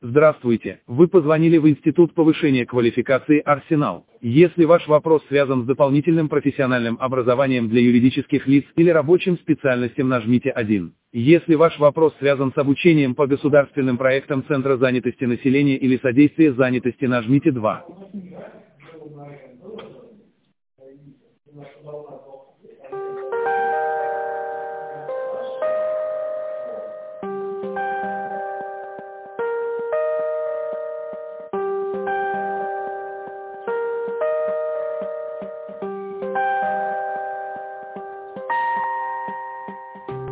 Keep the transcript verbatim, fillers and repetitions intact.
Здравствуйте, вы позвонили в Институт повышения квалификации «Арсенал». Если ваш вопрос связан с дополнительным профессиональным образованием для юридических лиц или рабочим специальностям, нажмите один. Если ваш вопрос связан с обучением по государственным проектам Центра занятости населения или содействия занятости, нажмите два.